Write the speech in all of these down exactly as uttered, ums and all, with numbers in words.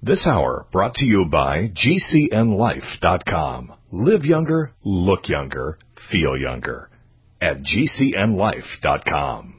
This hour brought to you by G C N life dot com. Live younger, look younger, feel younger at G C N life dot com.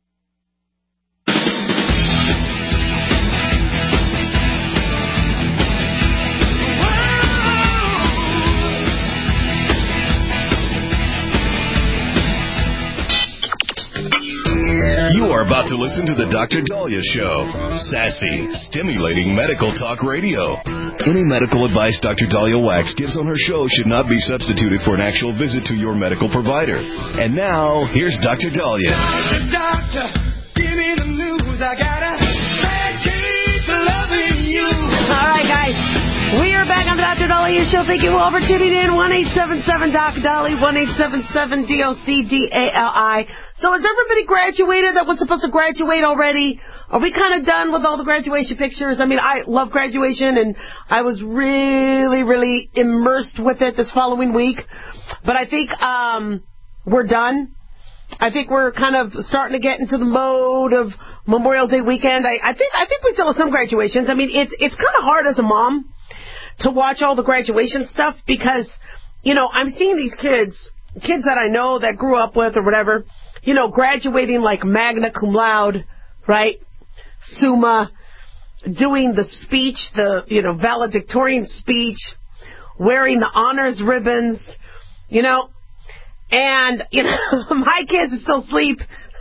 You are about to listen to the Doctor Dahlia Show. Sassy, stimulating medical talk radio. Any medical advice Doctor Dahlia Wax gives on her show should not be substituted for an actual visit to your medical provider. And now, here's Doctor Dahlia. Doctor, doctor, give me the news. I got a bad case of loving you. All right, guys. We are back on the Doctor Dahlia Show. Thank you all for tuning in. one eight seven seven Doc Dolly, one eight seven seven D O C D A L I. So has everybody graduated that was supposed to graduate already? Are we kind of done with all the graduation pictures? I mean, I love graduation, and I was really, really immersed with it this following week. But I think um, we're done. I think we're kind of starting to get into the mode of Memorial Day weekend. I, I think I think we still have some graduations. I mean, it's it's kind of hard as a mom to watch all the graduation stuff because, you know, I'm seeing these kids, kids that I know that grew up with or whatever, you know, graduating like magna cum laude, right? Summa, doing the speech, the, you know, valedictorian speech, wearing the honors ribbons, you know, and, you know, my kids are still asleep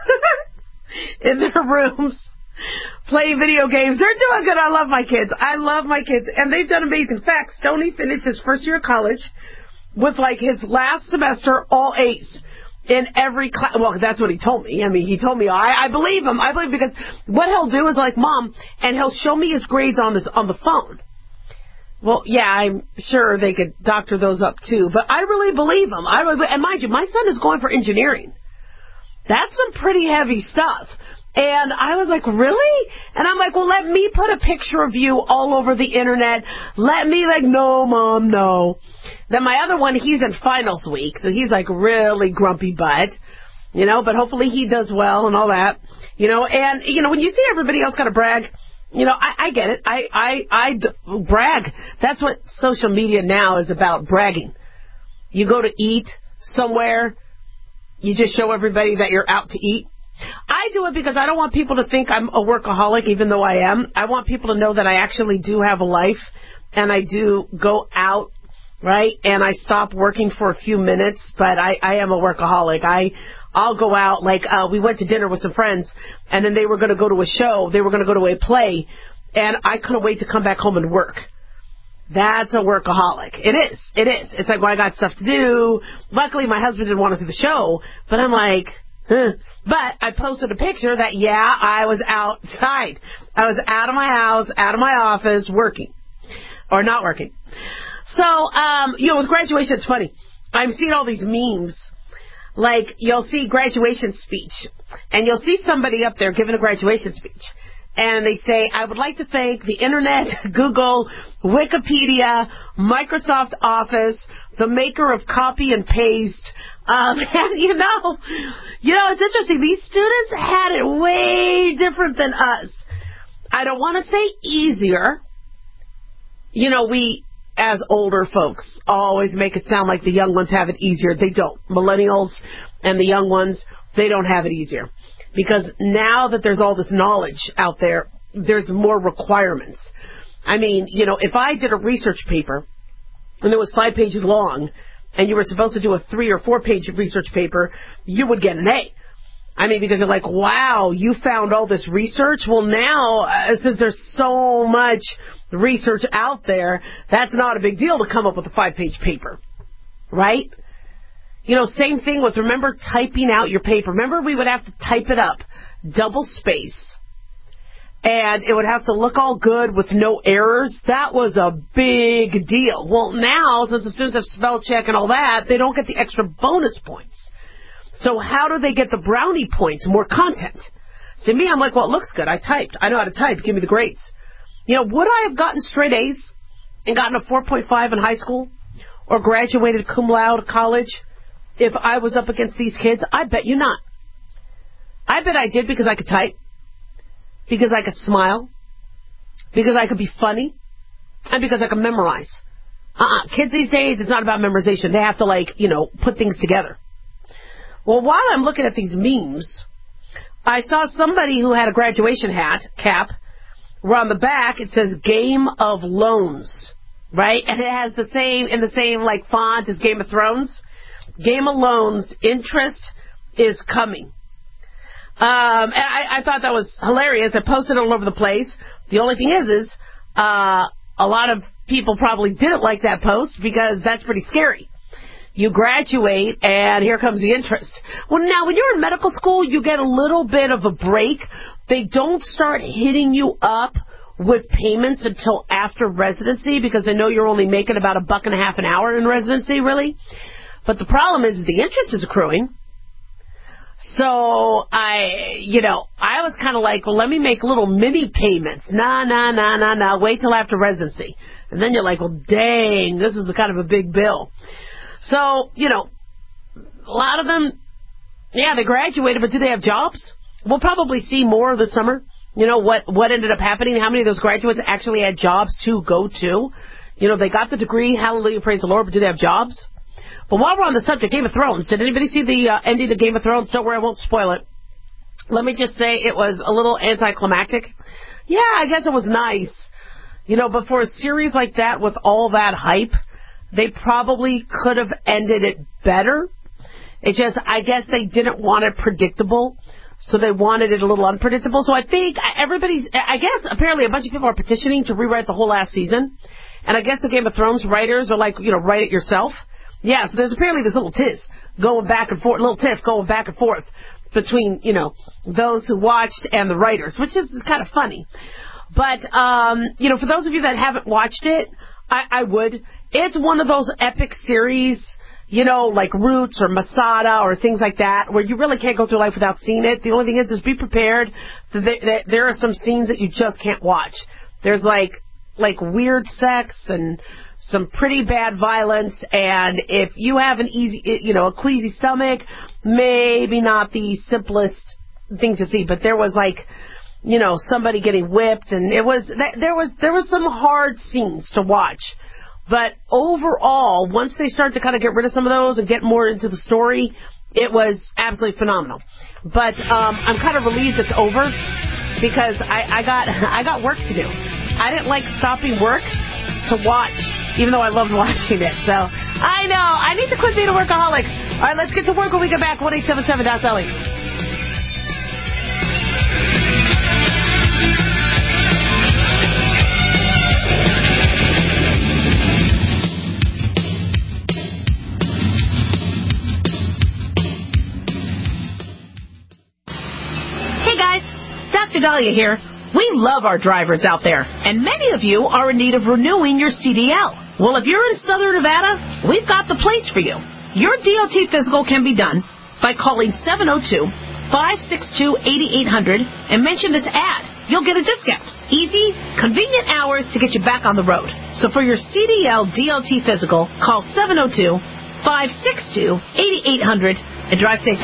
in their rooms, playing video games. They're doing good. I love my kids. I love my kids. And they've done amazing. In fact, Stoney finished his first year of college with, like, his last semester all A's in every class. Well, that's what he told me. I mean, he told me, I, I believe him. I believe him because what he'll do is like, Mom, and he'll show me his grades on his on the phone. Well, yeah, I'm sure they could doctor those up, too. But I really believe him. I really, and mind you, my son is going for engineering. That's some pretty heavy stuff. And I was like, really? And I'm like, well, let me put a picture of you all over the internet. Let me, like, no, Mom, no. Then my other one, he's in finals week, so he's like really grumpy butt, you know, but hopefully he does well and all that, you know. And, you know, when you see everybody else kind of brag, you know, I, I get it. I, I, I d- brag. That's what social media now is about, bragging. You go to eat somewhere, you just show everybody that you're out to eat. I do it because I don't want people to think I'm a workaholic, even though I am. I want people to know that I actually do have a life, and I do go out, right? And I stop working for a few minutes, but I, I am a workaholic. I, I'll go out, like, uh, we went to dinner with some friends, and then they were going to go to a show. They were going to go to a play, and I couldn't wait to come back home and work. That's a workaholic. It is. It is. It's like, well, I got stuff to do. Luckily, my husband didn't want to see the show, but I'm like, huh. But I posted a picture that, yeah, I was outside. I was out of my house, out of my office, working. Or not working. So, um, you know, with graduation, it's funny. I'm seeing all these memes. Like, you'll see graduation speech, and you'll see somebody up there giving a graduation speech. And they say, I would like to thank the Internet, Google, Wikipedia, Microsoft Office, the maker of copy and paste. Um, and, you know, you know, it's interesting. These students had it way different than us. I don't want to say easier. You know, we, as older folks, always make it sound like the young ones have it easier. They don't. Millennials and the young ones, they don't have it easier. Because now that there's all this knowledge out there, there's more requirements. I mean, you know, if I did a research paper and it was five pages long and you were supposed to do a three or four page research paper, you would get an A. I mean, because they're like, wow, you found all this research? Well, now, uh, since there's so much research out there, that's not a big deal to come up with a five page paper, right? You know, same thing with, remember typing out your paper. Remember we would have to type it up, double space, and it would have to look all good with no errors. That was a big deal. Well, now, since the students have spell check and all that, they don't get the extra bonus points. So how do they get the brownie points, more content? See, me, I'm like, well, it looks good. I typed. I know how to type. Give me the grades. You know, would I have gotten straight A's and gotten a four point five in high school or graduated cum laude college if I was up against these kids? I bet you not. I bet I did because I could type, because I could smile, because I could be funny, and because I can memorize. Uh-uh. Kids these days, it's not about memorization. They have to, like, you know, put things together. Well, while I'm looking at these memes, I saw somebody who had a graduation hat, cap, where on the back it says Game of Loans, right? And it has the same, in the same, like, font as Game of Thrones. Game of Loans, interest is coming. Um, and I, I thought that was hilarious. I posted it all over the place. The only thing is, is, uh, a lot of people probably didn't like that post because that's pretty scary. You graduate, and here comes the interest. Well, now, when you're in medical school, you get a little bit of a break. They don't start hitting you up with payments until after residency because they know you're only making about a buck and a half an hour in residency, really. But the problem is the interest is accruing. So, I, you know, I was kind of like, well, let me make little mini payments. Nah, nah, nah, nah, nah. Wait till after residency. And then you're like, well, dang, this is a kind of a big bill. So, you know, a lot of them, yeah, they graduated, but do they have jobs? We'll probably see more this summer. You know, what, what ended up happening, how many of those graduates actually had jobs to go to. You know, they got the degree, hallelujah, praise the Lord, but do they have jobs? But while we're on the subject, Game of Thrones, did anybody see the uh, ending of Game of Thrones? Don't worry, I won't spoil it. Let me just say it was a little anticlimactic. Yeah, I guess it was nice. You know, but for a series like that with all that hype, they probably could have ended it better. It just, I guess they didn't want it predictable, so they wanted it a little unpredictable. So I think everybody's, I guess apparently a bunch of people are petitioning to rewrite the whole last season. And I guess the Game of Thrones writers are like, you know, write it yourself. Yeah, so there's apparently this little tiff going back and forth, little tiff going back and forth between, you know, those who watched and the writers, which is kind of funny. But, um, you know, for those of you that haven't watched it, I, I would. It's one of those epic series, you know, like Roots or Masada or things like that, where you really can't go through life without seeing it. The only thing is, is be prepared that, they, that there are some scenes that you just can't watch. There's like, like weird sex and some pretty bad violence, and if you have an easy, you know, a queasy stomach, maybe not the simplest thing to see, but there was like, you know, somebody getting whipped, and it was, there was, there was some hard scenes to watch. But overall, once they start to kind of get rid of some of those and get more into the story, it was absolutely phenomenal. But um, I'm kind of relieved it's over because I, I got I got work to do. I didn't like stopping work to watch, even though I loved watching it. So I know I need to quit being a workaholic. All right, let's get to work when we get back. one eight seven seven dot L E. Doctor Dahlia here. We love our drivers out there, and many of you are in need of renewing your C D L. Well, if you're in Southern Nevada, we've got the place for you. Your D O T physical can be done by calling seven oh two, five six two, eight eight zero zero and mention this ad. You'll get a discount. Easy, convenient hours to get you back on the road. So for your C D L D O T physical, call seven oh two, five six two, eight eight zero zero and drive safe.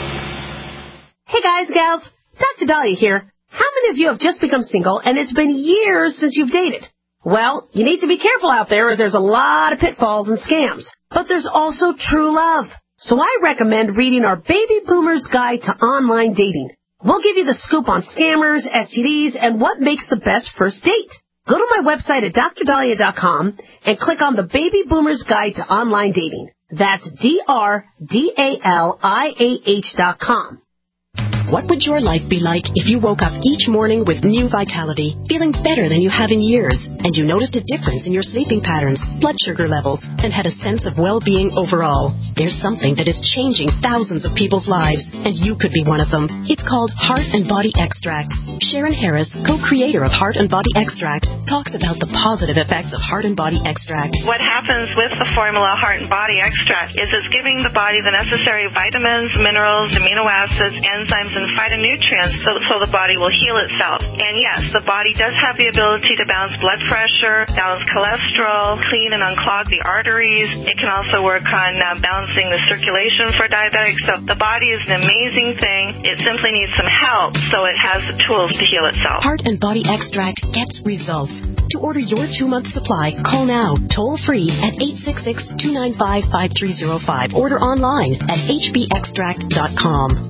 Hey guys, gals, Doctor Dahlia here. How many of you have just become single and it's been years since you've dated? Well, you need to be careful out there as there's a lot of pitfalls and scams. But there's also true love. So I recommend reading our Baby Boomer's Guide to Online Dating. We'll give you the scoop on scammers, S T Ds, and what makes the best first date. Go to my website at dr dahlia dot com and click on the Baby Boomer's Guide to Online Dating. That's D R D A L I A H dot com. What would your life be like if you woke up each morning with new vitality, feeling better than you have in years, and you noticed a difference in your sleeping patterns, blood sugar levels, and had a sense of well-being overall? There's something that is changing thousands of people's lives, and you could be one of them. It's called Heart and Body Extract. Sharon Harris, co-creator of Heart and Body Extract, talks about the positive effects of Heart and Body Extract. What happens with the formula Heart and Body Extract is it's giving the body the necessary vitamins, minerals, amino acids, enzymes, and phytonutrients so, so the body will heal itself. And yes, the body does have the ability to balance blood pressure, balance cholesterol, clean and unclog the arteries. It can also work on uh, balancing the circulation for diabetics. So the body is an amazing thing. It simply needs some help so it has the tools to heal itself. Heart and Body Extract gets results. To order your two-month supply, call now, toll-free at eight six six, two nine five, five three zero five. Order online at h b extract dot com.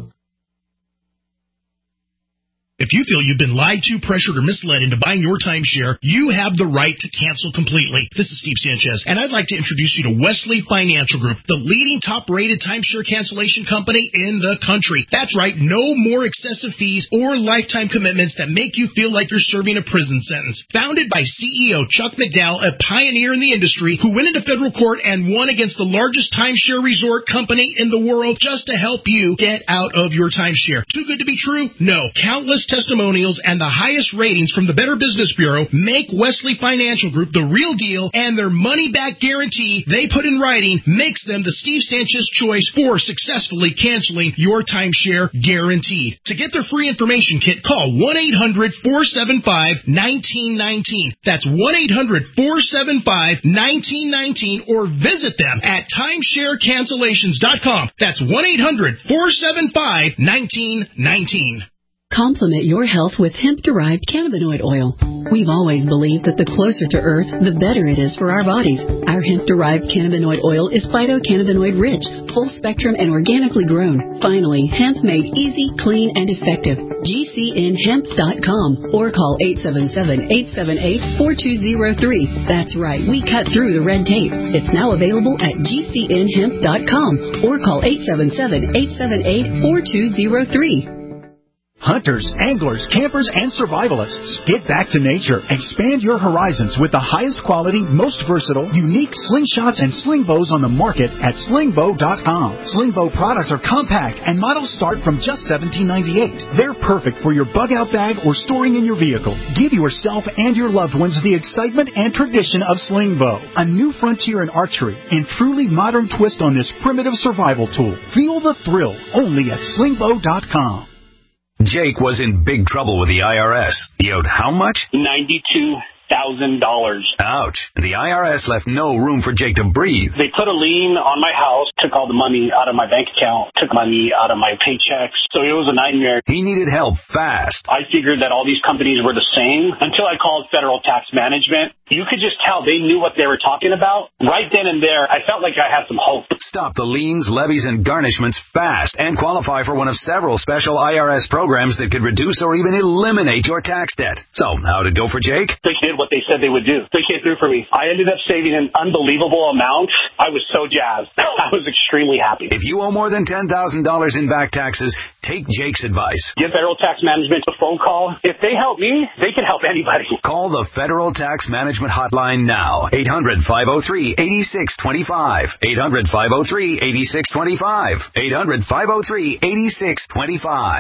If you feel you've been lied to, pressured, or misled into buying your timeshare, you have the right to cancel completely. This is Steve Sanchez, and I'd like to introduce you to Wesley Financial Group, the leading top-rated timeshare cancellation company in the country. That's right, no more excessive fees or lifetime commitments that make you feel like you're serving a prison sentence. Founded by C E O Chuck McDowell, a pioneer in the industry who went into federal court and won against the largest timeshare resort company in the world just to help you get out of your timeshare. Too good to be true? No. Countless testimonials and the highest ratings from the Better Business Bureau make Wesley Financial Group the real deal, and their money-back guarantee they put in writing makes them the Steve Sanchez choice for successfully canceling your timeshare guaranteed. To get their free information kit, call one eight hundred, four seven five, one nine one nine. That's one eight hundred, four seven five, one nine one nine, or visit them at timeshare cancellations dot com. That's one eight hundred, four seven five, one nine one nine. Complement your health with hemp-derived cannabinoid oil. We've always believed that the closer to Earth, the better it is for our bodies. Our hemp-derived cannabinoid oil is phytocannabinoid-rich, full-spectrum, and organically grown. Finally, hemp made easy, clean, and effective. G C N hemp dot com or call eight seven seven, eight seven eight, four two zero three. That's right, we cut through the red tape. It's now available at G C N hemp dot com or call eight seven seven, eight seven eight, four two zero three. Hunters, anglers, campers, and survivalists. Get back to nature. Expand your horizons with the highest quality, most versatile, unique slingshots and sling bows on the market at sling bow dot com. Sling bow products are compact and models start from just seventeen ninety-eight. They're perfect for your bug out bag or storing in your vehicle. Give yourself and your loved ones the excitement and tradition of sling bow, a new frontier in archery and truly modern twist on this primitive survival tool. Feel the thrill only at sling bow dot com. Jake was in big trouble with the I R S. He owed how much? ninety-two thousand dollars. Ouch. The I R S left no room for Jake to breathe. They put a lien on my house, took all the money out of my bank account, took money out of my paychecks. So it was a nightmare. He needed help fast. I figured that all these companies were the same until I called Federal Tax Management. You could just tell they knew what they were talking about. Right then and there, I felt like I had some hope. Stop the liens, levies, and garnishments fast and qualify for one of several special I R S programs that could reduce or even eliminate your tax debt. So, how'd it go for Jake? They did what they said they would do. They came through for me. I ended up saving an unbelievable amount. I was so jazzed. I was extremely happy. If you owe more than ten thousand dollars in back taxes, take Jake's advice. Give Federal Tax Management a phone call. If they help me, they can help anybody. Call the Federal Tax Management Hotline now. eight hundred, five oh three, eight six two five. eight hundred, five oh three, eight six two five. eight hundred, five oh three, eight six two five.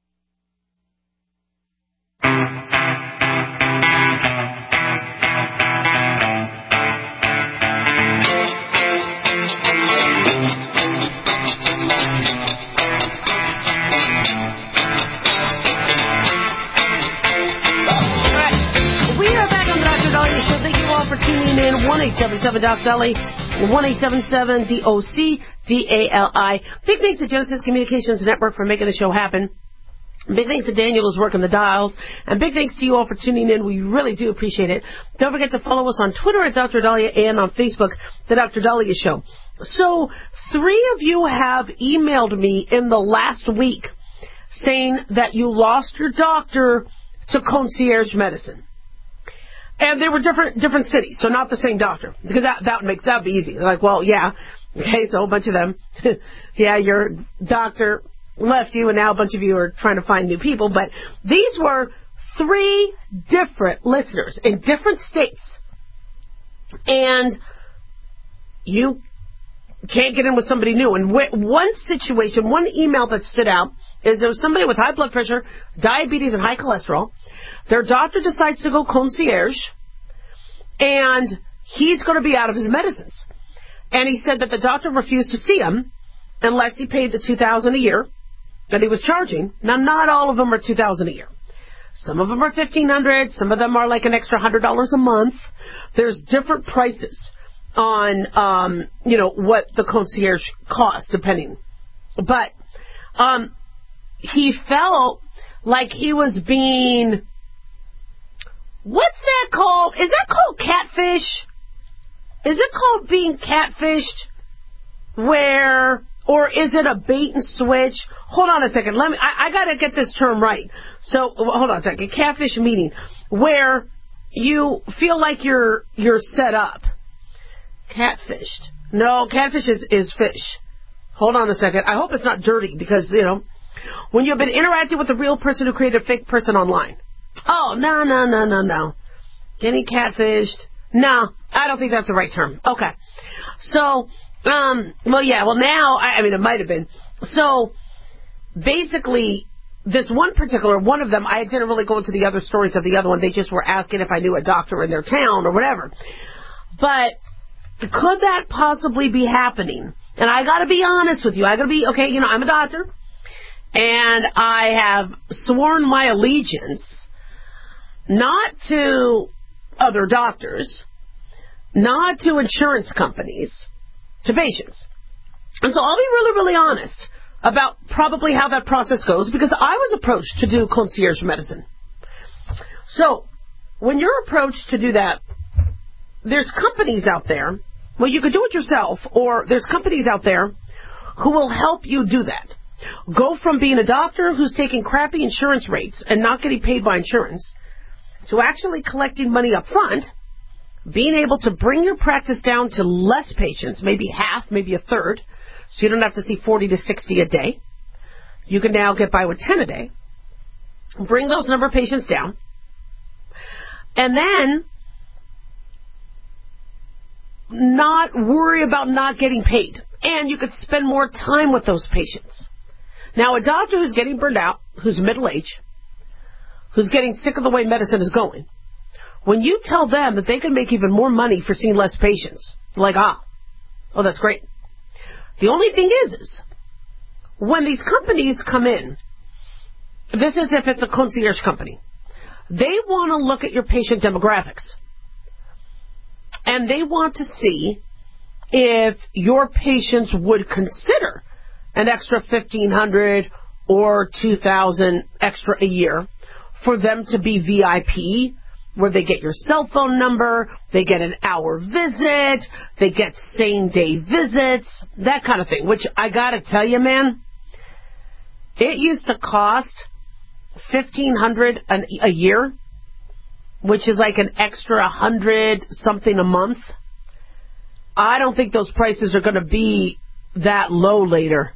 For tuning in, one eight seven seven Doc Dali, one eight seven seven D O C D A L I. Big thanks to Genesis Communications Network for making the show happen. Big thanks to Daniel who's working the dials. And big thanks to you all for tuning in. We really do appreciate it. Don't forget to follow us on Twitter at Doctor Dahlia and on Facebook, The Doctor Dahlia Show. So, three of you have emailed me in the last week saying that you lost your doctor to concierge medicine. And they were different different cities, so not the same doctor. Because that that makes that be easy. They're like, well, yeah. Okay, so a bunch of them. yeah, your doctor left you, and now a bunch of you are trying to find new people. But these were three different listeners in different states. And you can't get in with somebody new. And one situation, one email that stood out is there was somebody with high blood pressure, diabetes, and high cholesterol. Their doctor decides to go concierge, and he's going to be out of his medicines. And he said that the doctor refused to see him unless he paid the two thousand dollars a year that he was charging. Now, not all of them are two thousand dollars a year. Some of them are fifteen hundred dollars. Some of them are like an extra one hundred dollars a month. There's different prices on, um, you know, what the concierge costs, depending. But um, he felt like he was being what's that called? Is that called catfish? Is it called being catfished? Where, or is it a bait and switch? Hold on a second. Let me, I, I gotta get this term right. So, hold on a second. Catfish meaning where you feel like you're, you're set up. Catfished. No, catfish is, is fish. Hold on a second. I hope it's not dirty because, you know, when you've been interacting with a real person who created a fake person online. Oh, no, no, no, no, no. Getting catfished. No, I don't think that's the right term. Okay. So, um, well, yeah, well, now, I, I mean, it might have been. So, basically, this one particular, one of them, I didn't really go into the other stories of the other one. They just were asking if I knew a doctor in their town or whatever. But could that possibly be happening? And I got to be honest with you. I got to be, okay, you know, I'm a doctor. And I have sworn my allegiance not to other doctors, not to insurance companies, to patients. And so I'll be really, really honest about probably how that process goes because I was approached to do concierge medicine. So when you're approached to do that, there's companies out there, well, you could do it yourself, or there's companies out there who will help you do that. Go from being a doctor who's taking crappy insurance rates and not getting paid by insurance to actually collecting money up front, being able to bring your practice down to less patients, maybe half, maybe a third, so you don't have to see forty to sixty a day. You can now get by with ten a day. Bring those number of patients down. And then not worry about not getting paid. And you could spend more time with those patients. Now, a doctor who's getting burned out, who's middle-aged, who's getting sick of the way medicine is going, when you tell them that they can make even more money for seeing less patients, like, ah, oh, that's great. The only thing is, is when these companies come in, this is if it's a concierge company, they want to look at your patient demographics. And they want to see if your patients would consider an extra fifteen hundred dollars or two thousand dollars extra a year for them to be V I P, where they get your cell phone number, they get an hour visit, they get same-day visits, that kind of thing, which I got to tell you, man, it used to cost fifteen hundred dollars a year, which is like an extra one hundred something a month. I don't think those prices are going to be that low later.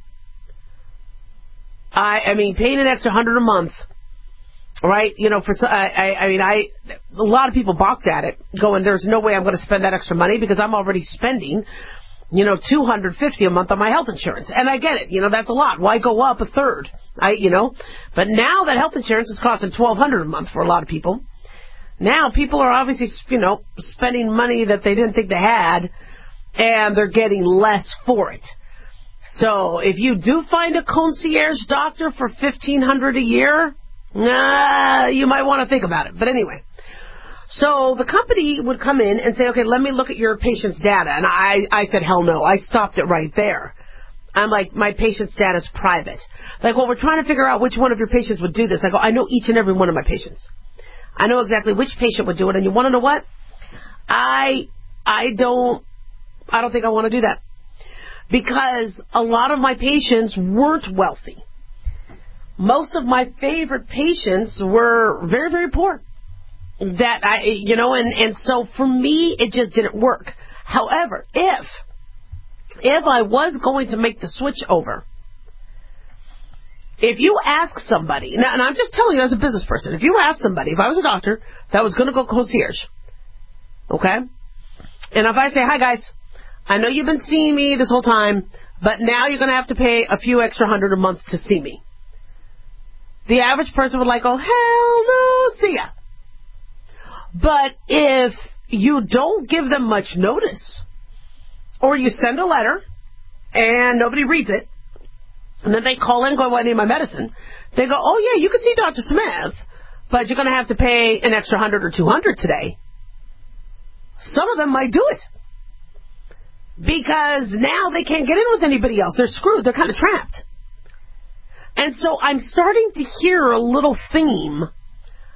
I, I mean, paying an extra one hundred a month, right? You know, for I, I, I mean, I a lot of people balked at it, going, "There's no way I'm going to spend that extra money because I'm already spending, you know, two hundred fifty a month on my health insurance." And I get it, you know, that's a lot. Why go up a third? I, you know, but now that health insurance is costing twelve hundred a month for a lot of people. Now people are obviously, you know, spending money that they didn't think they had, and they're getting less for it. So if you do find a concierge doctor for fifteen hundred dollars a year, nah, you might want to think about it. But anyway, so the company would come in and say, okay, let me look at your patient's data. And I, I said, hell no. I stopped it right there. I'm like, my patient's data is private. Like, well, we're trying to figure out which one of your patients would do this. I go, I know each and every one of my patients. I know exactly which patient would do it. And you want to know what? I, I don't, I don't think I want to do that. Because a lot of my patients weren't wealthy. Most of my favorite patients were very, very poor. That I, you know, and, and so for me, it just didn't work. However, if, if I was going to make the switch over, if you ask somebody, now, and I'm just telling you as a business person, if you ask somebody, if I was a doctor that was going to go concierge, okay, and if I say, hi guys, I know you've been seeing me this whole time, but now you're going to have to pay a few extra hundred a month to see me. The average person would like, oh, hell no, see ya. But if you don't give them much notice, or you send a letter and nobody reads it, and then they call in and go, well, I need my medicine, they go, oh, yeah, you can see Doctor Smith, but you're going to have to pay an extra hundred or two hundred today. Some of them might do it. Because now they can't get in with anybody else. They're screwed. They're kind of trapped. And so I'm starting to hear a little theme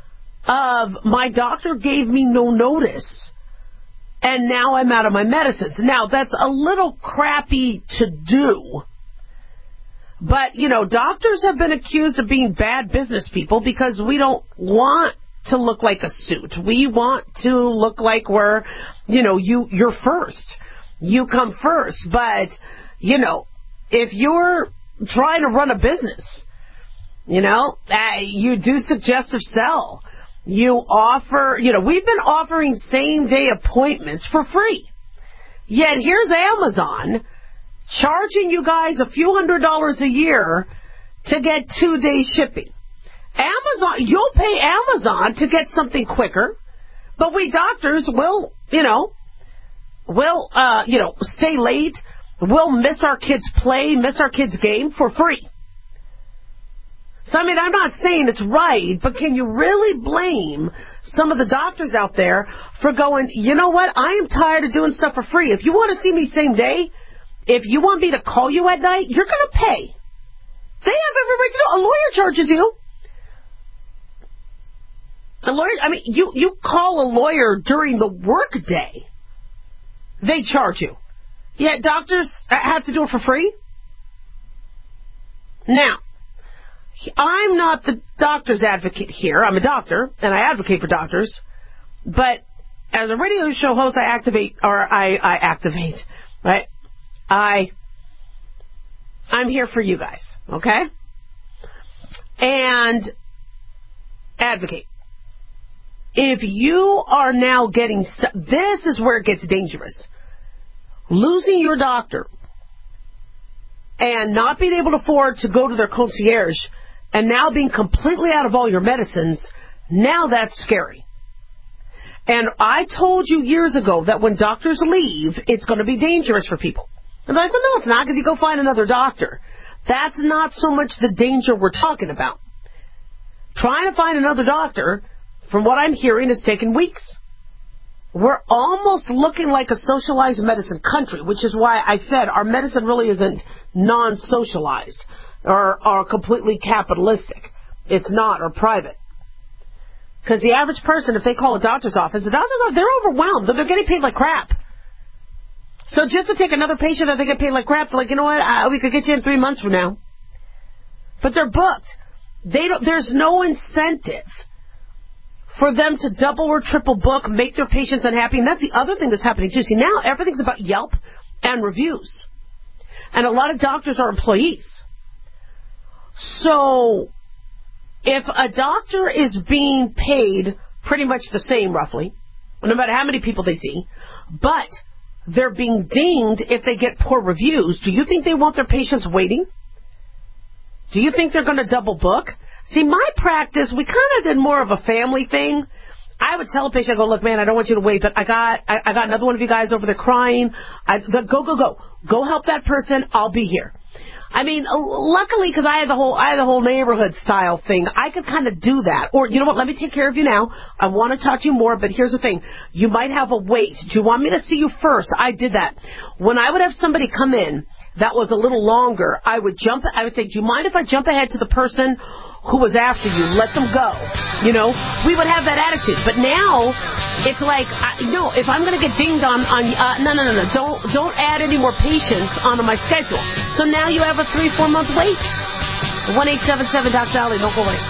of my doctor gave me no notice, and now I'm out of my medicines. Now, that's a little crappy to do. But, you know, doctors have been accused of being bad business people because we don't want to look like a suit. We want to look like we're, you know, you, you're first. You come first. But, you know, if you're trying to run a business, you know, uh, you do suggestive sell. You offer, you know, we've been offering same-day appointments for free. Yet here's Amazon charging you guys a few hundred dollars a year to get two-day shipping. Amazon, you'll pay Amazon to get something quicker, but we doctors will, you know, will, uh, you know, stay late. We'll miss our kids' play, miss our kids' game for free. So, I mean, I'm not saying it's right, but can you really blame some of the doctors out there for going, you know what, I am tired of doing stuff for free. If you want to see me same day, if you want me to call you at night, you're going to pay. They have every right to know. A lawyer charges you. A lawyer, I mean, you, you call a lawyer during the work day, they charge you. Yet doctors have to do it for free? Now, I'm not the doctor's advocate here. I'm a doctor, and I advocate for doctors. But as a radio show host, I activate, or I, I activate, right? I, I'm here for you guys, okay? And advocate. If you are now getting, this is where it gets dangerous. Losing your doctor and not being able to afford to go to their concierge and now being completely out of all your medicines, now that's scary. And I told you years ago that when doctors leave, it's going to be dangerous for people. And they're like, well, no, it's not, because you go find another doctor. That's not so much the danger we're talking about. Trying to find another doctor, from what I'm hearing, is taking weeks. We're almost looking like a socialized medicine country, which is why I said our medicine really isn't non-socialized or, or completely capitalistic. It's not, or private. Because the average person, if they call a doctor's office, the doctor's office, they're overwhelmed. They're getting paid like crap. So just to take another patient that they get paid like crap, they're like, you know what, uh, we could get you in three months from now. But they're booked. They don't. There's no incentive for them to double or triple book, make their patients unhappy. And that's the other thing that's happening too. See, now everything's about Yelp and reviews. And a lot of doctors are employees. So if a doctor is being paid pretty much the same, roughly, no matter how many people they see, but they're being dinged if they get poor reviews, do you think they want their patients waiting? Do you think they're going to double book? See, my practice, we kind of did more of a family thing. I would tell a patient, I go, look, man, I don't want you to wait, but I got I, I got another one of you guys over there crying. I, the, go, go, go. Go help that person. I'll be here. I mean, luckily, because I had the whole I had the whole neighborhood style thing, I could kind of do that. Or, you know what, let me take care of you now. I want to talk to you more, but here's the thing. You might have a wait. Do you want me to see you first? I did that. When I would have somebody come in that was a little longer, I would jump, I would say, do you mind if I jump ahead to the person who was after you? Let them go. You know, we would have that attitude. But now, it's like, I, no, if I'm going to get dinged on, on uh, no, no, no, no, don't, don't add any more patients onto my schedule. So now you have a three, four month wait. one eight seven seven Doc Dolly, don't go away.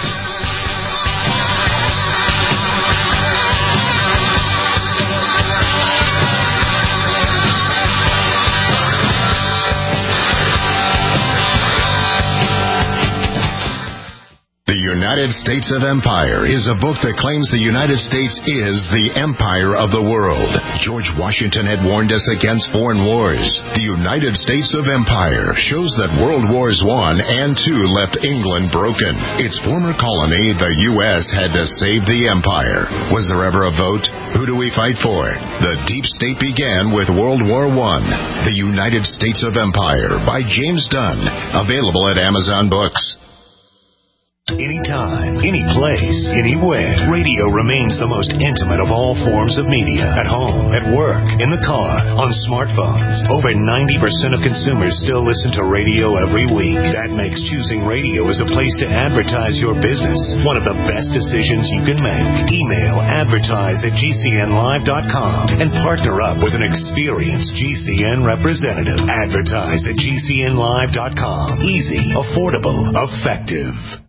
The United States of Empire is a book that claims the United States is the empire of the world. George Washington had warned us against foreign wars. The United States of Empire shows that World Wars One and Two left England broken. Its former colony, the U S, had to save the empire. Was there ever a vote? Who do we fight for? The deep state began with World War One. The United States of Empire by James Dunn. Available at Amazon Books. Anytime, any place, anywhere. Radio remains the most intimate of all forms of media. At home, at work, in the car, on smartphones. Over ninety percent of consumers still listen to radio every week. That makes choosing radio as a place to advertise your business one of the best decisions you can make. Email advertise at G C N live dot com and partner up with an experienced G C N representative. Advertise at G C N live dot com. Easy, affordable, effective.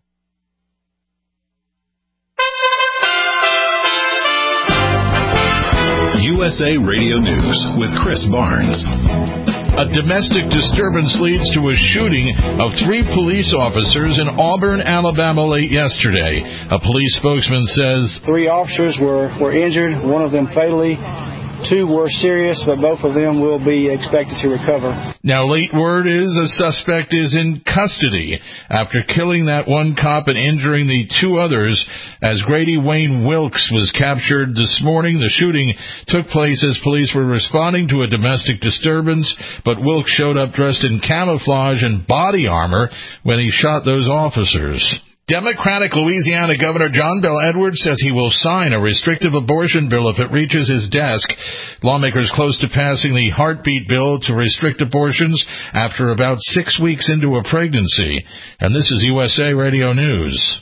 U S A Radio News with Chris Barnes. A domestic disturbance leads to a shooting of three police officers in Auburn, Alabama late yesterday. A police spokesman says three officers were, were injured, one of them fatally. Two were serious, but both of them will be expected to recover. Now, late word is a suspect is in custody after killing that one cop and injuring the two others. As Grady Wayne Wilkes was captured this morning, the shooting took place as police were responding to a domestic disturbance, but Wilkes showed up dressed in camouflage and body armor when he shot those officers. Democratic Louisiana Governor John Bel Edwards says he will sign a restrictive abortion bill if it reaches his desk. Lawmakers close to passing the heartbeat bill to restrict abortions after about six weeks into a pregnancy. And this is U S A Radio News.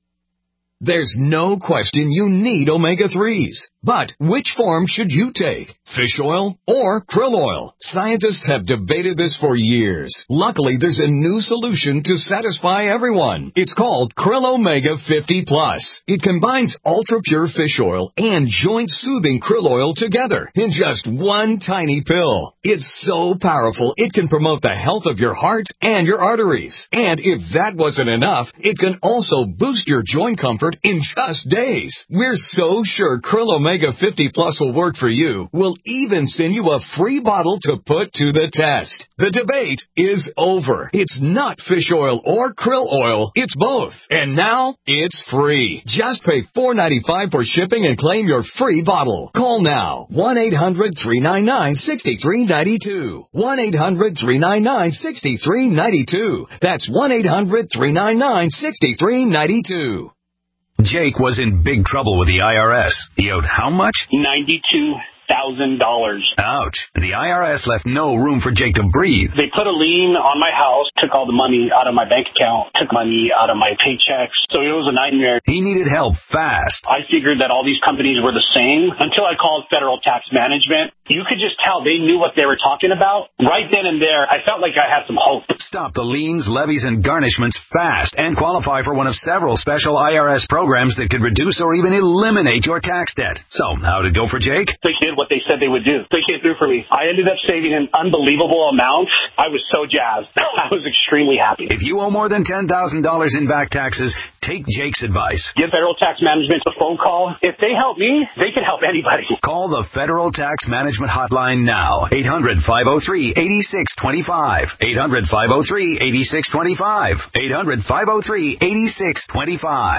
There's no question you need omega threes. But which form should you take? Fish oil or krill oil? Scientists have debated this for years. Luckily, there's a new solution to satisfy everyone. It's called Krill Omega fifty plus. It combines ultra-pure fish oil and joint-soothing krill oil together in just one tiny pill. It's so powerful, it can promote the health of your heart and your arteries. And if that wasn't enough, it can also boost your joint comfort in just days. We're so sure Krill Omega fifty plus will work for you. We'll even send you a free bottle to put to the test. The debate is over. It's not fish oil or krill oil. It's both. And now it's free. Just pay four dollars and ninety-five cents for shipping and claim your free bottle. Call now. one eight hundred three nine nine six three nine two. one eight hundred three nine nine six three nine two. That's one eight hundred three nine nine six three nine two. Jake was in big trouble with the I R S. He owed how much? ninety-two thousand dollars. Ouch. The I R S left no room for Jake to breathe. They put a lien on my house, took all the money out of my bank account, took money out of my paychecks. So it was a nightmare. He needed help fast. I figured that all these companies were the same until I called Federal Tax Management. You could just tell they knew what they were talking about. Right then and there, I felt like I had some hope. Stop the liens, levies, and garnishments fast and qualify for one of several special I R S programs that could reduce or even eliminate your tax debt. So, how'd it go for Jake? They did what they said they would do. They came through for me. I ended up saving an unbelievable amount. I was so jazzed. I was extremely happy. If you owe more than ten thousand dollars in back taxes, take Jake's advice. Give Federal Tax Management a phone call. If they help me, they can help anybody. Call the Federal Tax Management Hotline now. eight hundred five oh three eight six two five. eight hundred five oh three eight six two five. eight hundred five oh three eight six two five.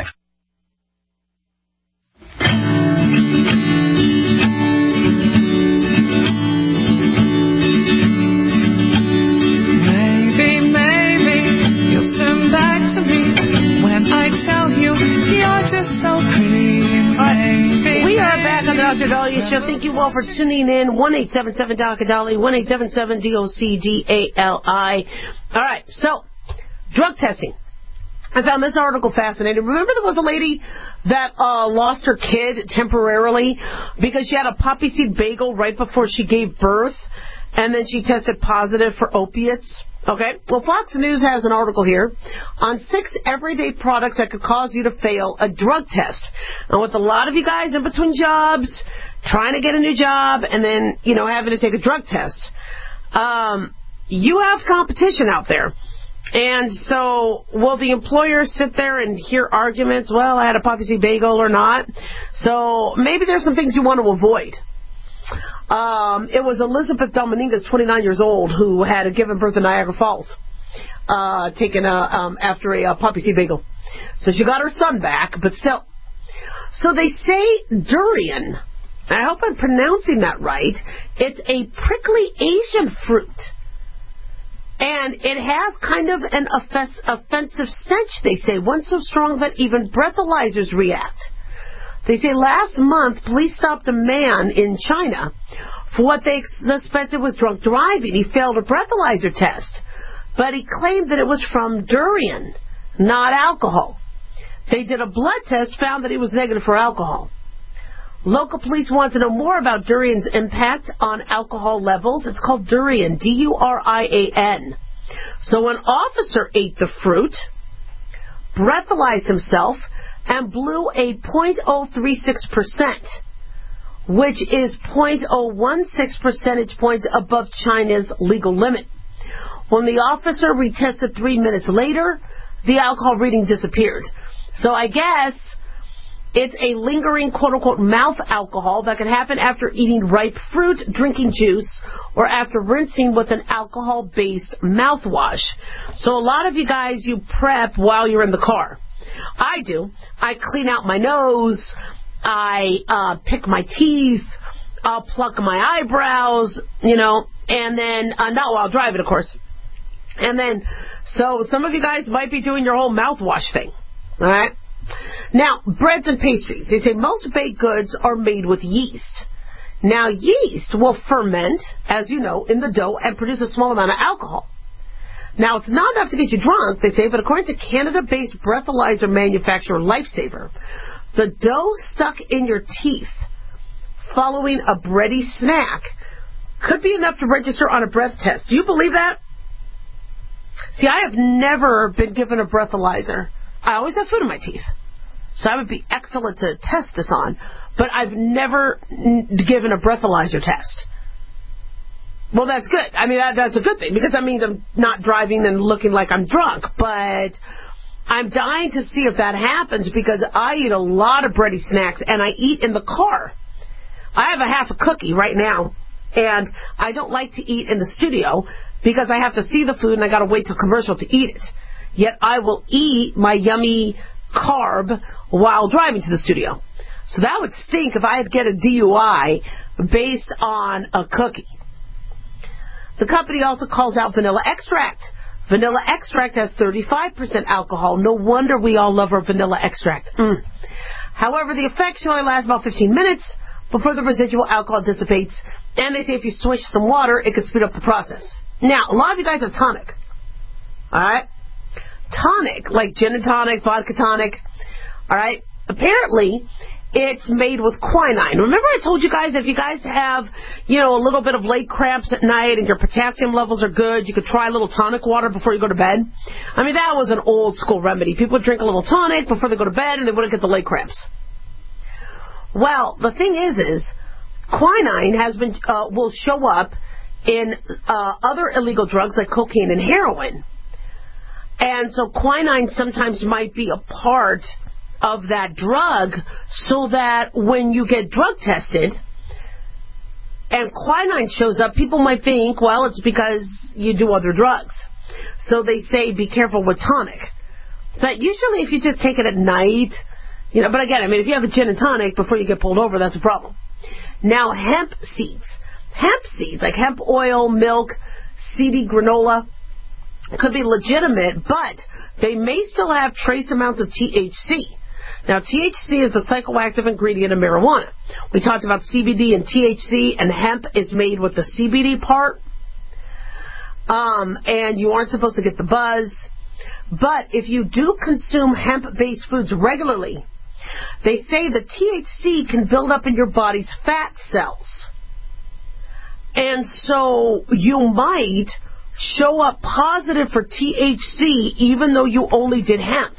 We are back on the Doctor Dahlia Show. Thank you all for tuning in. one eight seven seven D O C Dali, one eight seven seven D O C D A L I. All right, so drug testing. I found this article fascinating. Remember there was a lady that uh, lost her kid temporarily because she had a poppy seed bagel right before she gave birth, and then she tested positive for opiates? Okay, well, Fox News has an article here on six everyday products that could cause you to fail a drug test. And with a lot of you guys in between jobs, trying to get a new job, and then, you know, having to take a drug test, um, you have competition out there. And so will the employer sit there and hear arguments, well, I had a poppy seed bagel or not? So maybe there's some things you want to avoid. Um, it was Elizabeth Dominguez, twenty-nine years old, who had given birth in Niagara Falls, uh, taken a, um, after a, a poppy seed bagel. So she got her son back, but still. So they say durian. I hope I'm pronouncing that right. It's a prickly Asian fruit. And it has kind of an offensive stench, they say, one so strong that even breathalyzers react. They say last month, police stopped a man in China for what they suspected was drunk driving. He failed a breathalyzer test, but he claimed that it was from durian, not alcohol. They did a blood test, found that he was negative for alcohol. Local police want to know more about durian's impact on alcohol levels. It's called durian, D U R I A N. So an officer ate the fruit, breathalyzed himself, and blew a zero point zero three six percent, which is zero point zero one six percentage points above China's legal limit. When the officer retested three minutes later, the alcohol reading disappeared. So I guess it's a lingering, quote-unquote, mouth alcohol that can happen after eating ripe fruit, drinking juice, or after rinsing with an alcohol-based mouthwash. So a lot of you guys, you prep while you're in the car. I do. I clean out my nose. I uh, pick my teeth. I'll pluck my eyebrows, you know, and then, uh, not while driving, of course. And then, so some of you guys might be doing your whole mouthwash thing. All right? Now, breads and pastries. They say most baked goods are made with yeast. Now, yeast will ferment, as you know, in the dough and produce a small amount of alcohol. Now, it's not enough to get you drunk, they say, but according to Canada-based breathalyzer manufacturer Lifesaver, the dough stuck in your teeth following a bready snack could be enough to register on a breath test. Do you believe that? See, I have never been given a breathalyzer. I always have food in my teeth. So I would be excellent to test this on. But I've never n- given a breathalyzer test. Well, that's good. I mean, that, that's a good thing, because that means I'm not driving and looking like I'm drunk. But I'm dying to see if that happens, because I eat a lot of bready snacks, and I eat in the car. I have a half a cookie right now, and I don't like to eat in the studio because I have to see the food, and I got to wait till commercial to eat it. Yet I will eat my yummy carb while driving to the studio. So that would stink if I had to get a D U I based on a cookie. The company also calls out vanilla extract. Vanilla extract has thirty-five percent alcohol. No wonder we all love our vanilla extract. Mm. However, the effect should only last about fifteen minutes before the residual alcohol dissipates. And they say if you swish some water, it could speed up the process. Now, a lot of you guys have tonic. Alright? Tonic, like gin and tonic, vodka tonic, all right, apparently it's made with quinine. Remember I told you guys if you guys have, you know, a little bit of late cramps at night and your potassium levels are good, you could try a little tonic water before you go to bed? I mean, that was an old school remedy. People would drink a little tonic before they go to bed and they wouldn't get the late cramps. Well, the thing is, is quinine has been, uh, will show up in uh, other illegal drugs like cocaine and heroin. And so quinine sometimes might be a part of that drug, so that when you get drug tested and quinine shows up, people might think, well, it's because you do other drugs. So they say be careful with tonic. But usually if you just take it at night, you know, but again, I mean, if you have a gin and tonic before you get pulled over, that's a problem. Now, hemp seeds. Hemp seeds, like hemp oil, milk, seedy granola, could be legitimate, but they may still have trace amounts of T H C. Now, T H C is the psychoactive ingredient of marijuana. We talked about C B D and T H C, and hemp is made with the C B D part. Um, and you aren't supposed to get the buzz. But if you do consume hemp-based foods regularly, they say the T H C can build up in your body's fat cells. And so you might show up positive for T H C even though you only did hemp.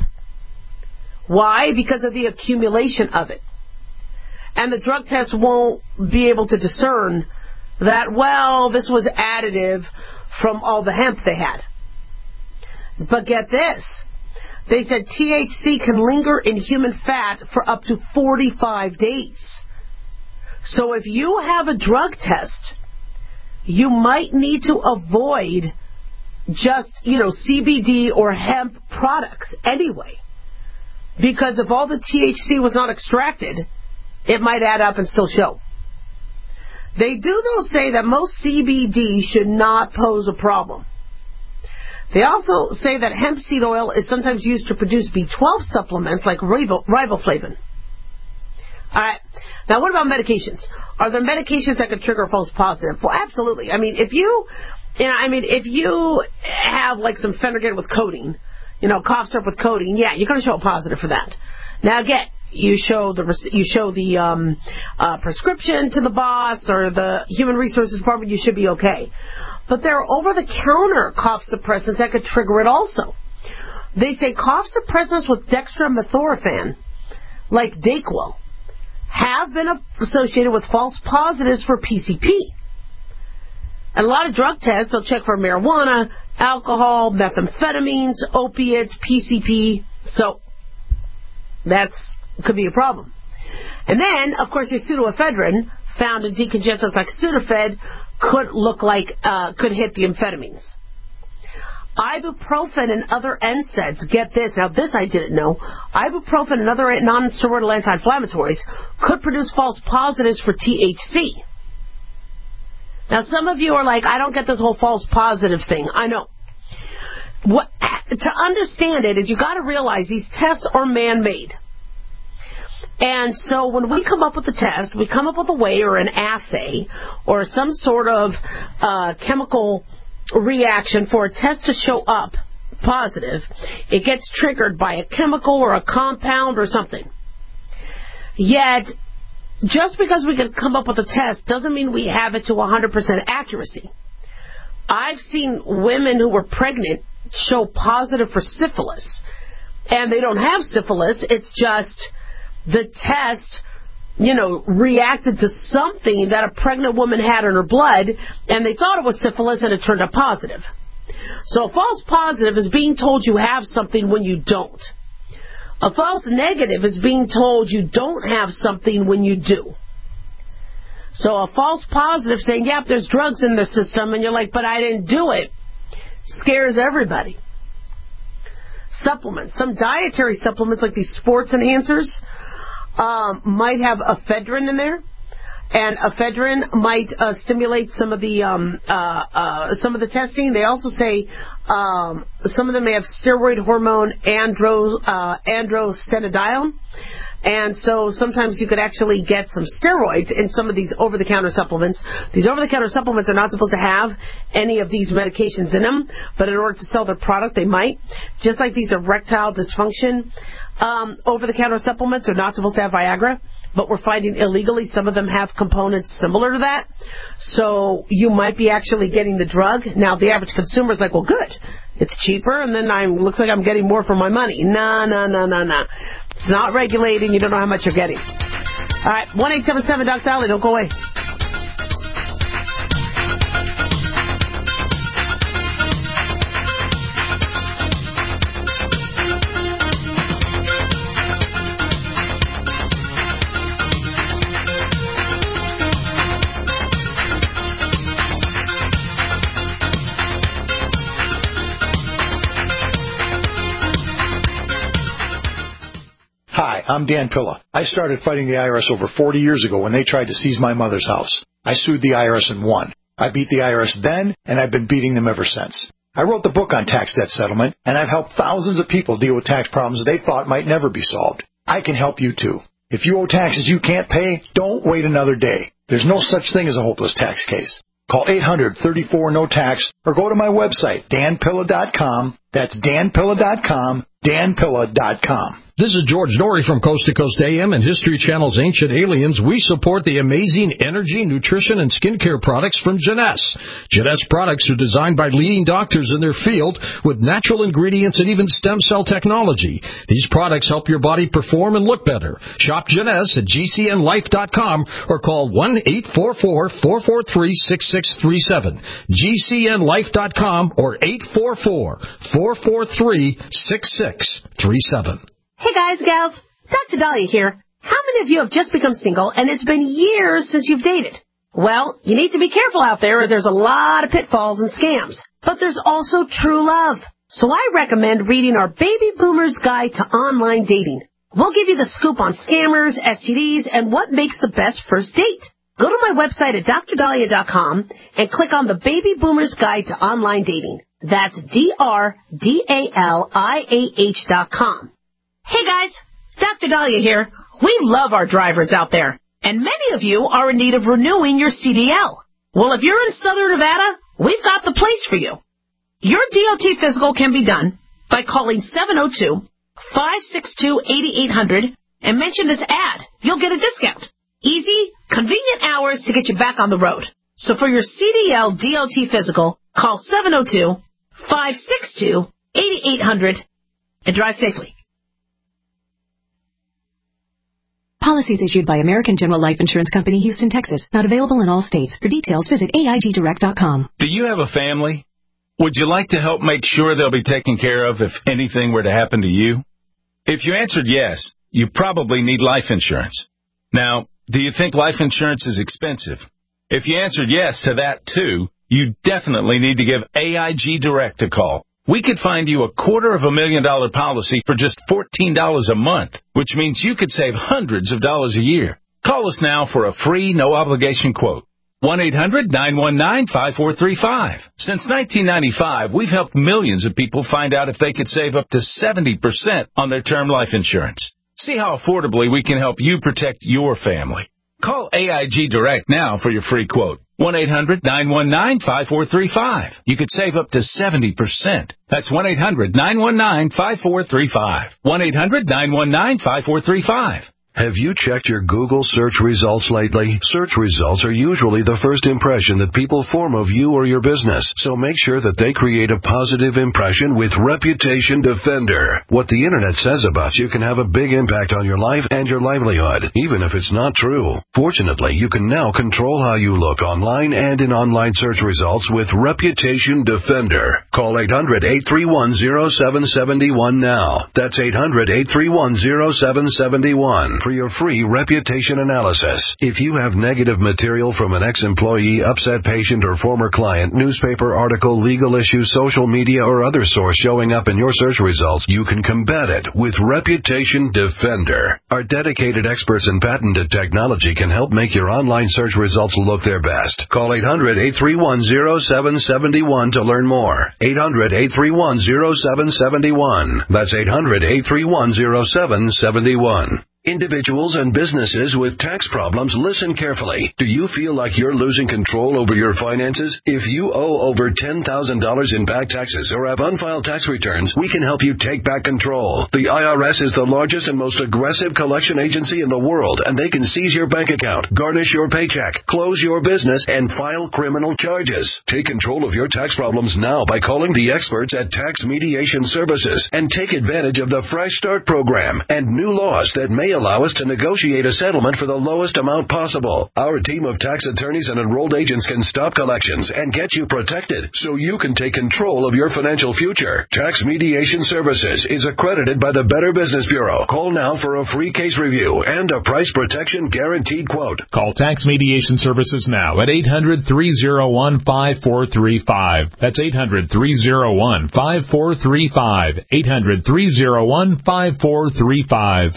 Why? Because of the accumulation of it. And the drug test won't be able to discern that, well, this was additive from all the hemp they had. But get this. They said T H C can linger in human fat for up to forty-five days. So if you have a drug test, you might need to avoid just, you know, C B D or hemp products anyway. Because if all the T H C was not extracted, it might add up and still show. They do, though, say that most C B D should not pose a problem. They also say that hemp seed oil is sometimes used to produce B twelve supplements like riboflavin. All right. Now, what about medications? Are there medications that could trigger a false positive? Well, absolutely. I mean, if you, you know, I mean, if you have like some Phenergan with codeine, you know, cough syrup with codeine, yeah, you're going to show a positive for that. Now, again, you show the you show the um, uh, prescription to the boss or the human resources department, you should be okay. But there are over-the-counter cough suppressants that could trigger it also. They say cough suppressants with dextromethorphan, like Dayquil, have been associated with false positives for P C P. And a lot of drug tests, they'll check for marijuana, alcohol, methamphetamines, opiates, P C P. So that's could be a problem. And then, of course, your pseudoephedrine, found in decongestants like Sudafed, could look like, uh, could hit the amphetamines. Ibuprofen and other N SAIDs, get this, now this I didn't know, ibuprofen and other non-steroidal anti-inflammatories could produce false positives for T H C. Now some of you are like, I don't get this whole false positive thing. I know. What, to understand it is you got to realize these tests are man-made. And so when we come up with a test, we come up with a way or an assay or some sort of uh, chemical reaction for a test to show up positive. It gets triggered by a chemical or a compound or something. Yet, just because we can come up with a test doesn't mean we have it to one hundred percent accuracy. I've seen women who were pregnant show positive for syphilis. And they don't have syphilis, it's just the test, you know, reacted to something that a pregnant woman had in her blood, and they thought it was syphilis, and it turned up positive. So a false positive is being told you have something when you don't. A false negative is being told you don't have something when you do. So a false positive saying, yep, there's drugs in the system, and you're like, but I didn't do it, scares everybody. Supplements. Some dietary supplements like these sports enhancers um, might have ephedrine in there, and ephedrine might uh, stimulate some of the um, uh, uh, some of the testing. They also say um, some of them may have steroid hormone andro uh, androstenedione. And so sometimes you could actually get some steroids in some of these over-the-counter supplements. These over-the-counter supplements are not supposed to have any of these medications in them, but in order to sell their product, they might. Just like these erectile dysfunction um, over-the-counter supplements are not supposed to have Viagra, but we're finding illegally some of them have components similar to that. So you might be actually getting the drug. Now, the average consumer is like, well, good. It's cheaper, and then I'm looks like I'm getting more for my money. No, no, no, no, no. It's not regulating. You don't know how much you're getting. All right, one eight seven seven Doctor Dolly. Don't go away. Hi, I'm Dan Pilla. I started fighting the I R S over forty years ago when they tried to seize my mother's house. I sued the I R S and won. I beat the I R S then, and I've been beating them ever since. I wrote the book on tax debt settlement, and I've helped thousands of people deal with tax problems they thought might never be solved. I can help you too. If you owe taxes you can't pay, don't wait another day. There's no such thing as a hopeless tax case. Call eight hundred, thirty-four, no tax or go to my website, dan pilla dot com. That's dan pilla dot com, dan pilla dot com. This is George Norrie from Coast to Coast A M and History Channel's Ancient Aliens. We support the amazing energy, nutrition, and skincare products from Jeunesse. Jeunesse products are designed by leading doctors in their field with natural ingredients and even stem cell technology. These products help your body perform and look better. Shop Jeunesse at g c n life dot com or call one eight four four, four four three, six six three seven. g c n life dot com or eight four four, four four three, six six three seven. Hey guys, gals, Doctor Dahlia here. How many of you have just become single and it's been years since you've dated? Well, you need to be careful out there as there's a lot of pitfalls and scams. But there's also true love. So I recommend reading our Baby Boomer's Guide to Online Dating. We'll give you the scoop on scammers, S T Ds, and what makes the best first date. Go to my website at dr dahlia dot com and click on the Baby Boomer's Guide to Online Dating. That's D R D A L I A H dot com. Hey guys, Doctor Dahlia here. We love our drivers out there, and many of you are in need of renewing your C D L. Well, if you're in Southern Nevada, we've got the place for you. Your D O T physical can be done by calling seven oh two, five six two, eight eight hundred and mention this ad. You'll get a discount. Easy, convenient hours to get you back on the road. So for your C D L D O T physical, call seven oh two, five six two, eight eight hundred and drive safely. Policies issued by American General Life Insurance Company, Houston, Texas. Not available in all states. For details, visit A I G direct dot com. Do you have a family? Would you like to help make sure they'll be taken care of if anything were to happen to you? If you answered yes, you probably need life insurance. Now, do you think life insurance is expensive? If you answered yes to that too, you definitely need to give A I G Direct a call. We could find you a quarter of a million dollar policy for just fourteen dollars a month, which means you could save hundreds of dollars a year. Call us now for a free, no-obligation quote. one eight hundred, nine one nine, five four three five. Since nineteen ninety-five, we've helped millions of people find out if they could save up to seventy percent on their term life insurance. See how affordably we can help you protect your family. Call A I G Direct now for your free quote. one eight hundred, nine one nine, five four three five. You could save up to seventy percent. That's one eight hundred, nine one nine, five four three five. one eight hundred, nine one nine, five four three five. Have you checked your Google search results lately? Search results are usually the first impression that people form of you or your business, so make sure that they create a positive impression with Reputation Defender. What the Internet says about you can have a big impact on your life and your livelihood, even if it's not true. Fortunately, you can now control how you look online and in online search results with Reputation Defender. Call eight hundred, eight three one, zero seven seven one now. That's eight hundred, eight three one, zero seven seven one. For your free reputation analysis. If you have negative material from an ex-employee, upset patient, or former client, newspaper article, legal issue, social media, or other source showing up in your search results, you can combat it with Reputation Defender. Our dedicated experts in patented technology can help make your online search results look their best. Call eight hundred, eight three one, zero seven seven one to learn more. eight hundred, eight three one, zero seven seven one. That's eight hundred, eight three one, zero seven seven one. Individuals and businesses with tax problems, listen carefully. Do you feel like you're losing control over your finances? If you owe over ten thousand dollars in back taxes or have unfiled tax returns, we can help you take back control. The I R S is the largest and most aggressive collection agency in the world, and they can seize your bank account, garnish your paycheck, close your business, and file criminal charges. Take control of your tax problems now by calling the experts at Tax Mediation Services and take advantage of the Fresh Start program and new laws that may allow us to negotiate a settlement for the lowest amount possible. Our team of tax attorneys and enrolled agents can stop collections and get you protected so you can take control of your financial future. Tax Mediation Services is accredited by the Better Business Bureau. Call now for a free case review and a price protection guaranteed quote. Call Tax Mediation Services now at eight hundred, three oh one, five four three five. That's eight hundred, three oh one, five four three five. eight hundred, three oh one, five four three five.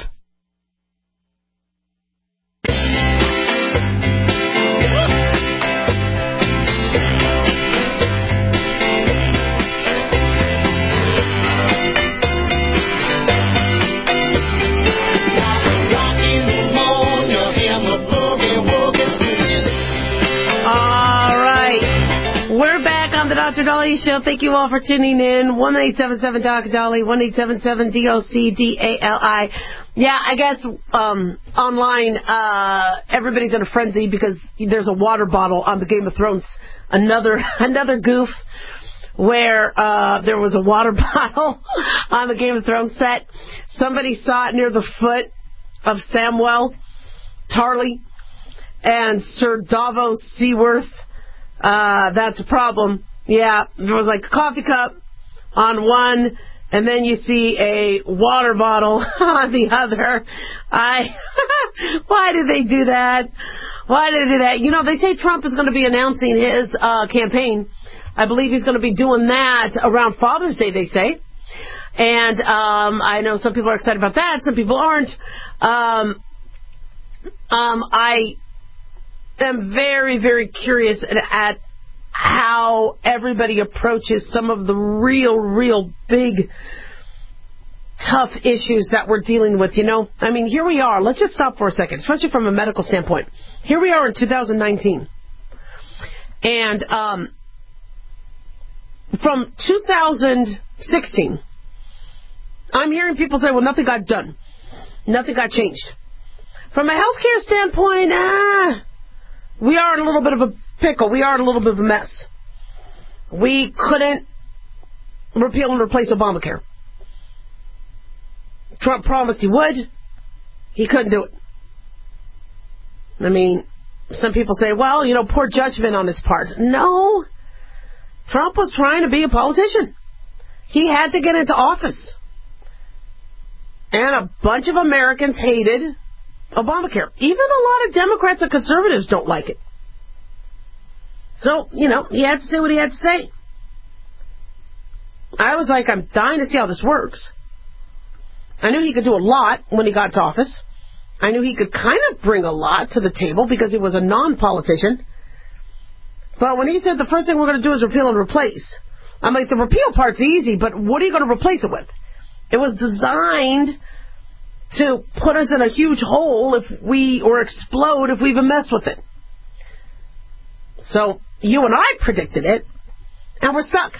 Doctor Dolly Show. Thank you all for tuning in. one eight seven seven Doc Dolly, one eight seven seven D O C D A L I. Yeah, I guess um, online uh, everybody's in a frenzy because there's a water bottle on the Game of Thrones. Another another goof where uh, there was a water bottle on the Game of Thrones set. Somebody saw it near the foot of Samwell Tarly and Sir Davos Seaworth. Uh, that's a problem. Yeah, there was like a coffee cup on one, and then you see a water bottle on the other. I, why did they do that? Why did they do that? You know, they say Trump is going to be announcing his uh, campaign. I believe he's going to be doing that around Father's Day, they say. And um, I know some people are excited about that. Some people aren't. Um, um, I am very, very curious at, at how everybody approaches some of the real, real big, tough issues that we're dealing with, you know? I mean, here we are. Let's just stop for a second, especially from a medical standpoint. Here we are in two thousand nineteen. And um, from two thousand sixteen, I'm hearing people say, well, nothing got done. Nothing got changed. From a healthcare standpoint, ah, we are in a little bit of a pickle. We are in a little bit of a mess. We couldn't repeal and replace Obamacare. Trump promised he would. He couldn't do it. I mean, some people say, well, you know, poor judgment on his part. No. Trump was trying to be a politician. He had to get into office. And a bunch of Americans hated Obamacare. Even a lot of Democrats and conservatives don't like it. So, you know, he had to say what he had to say. I was like, I'm dying to see how this works. I knew he could do a lot when he got into office. I knew he could kind of bring a lot to the table because he was a non-politician. But when he said the first thing we're going to do is repeal and replace, I'm like, the repeal part's easy, but what are you going to replace it with? It was designed to put us in a huge hole if we, or explode if we even messed with it. So you and I predicted it, and we're stuck.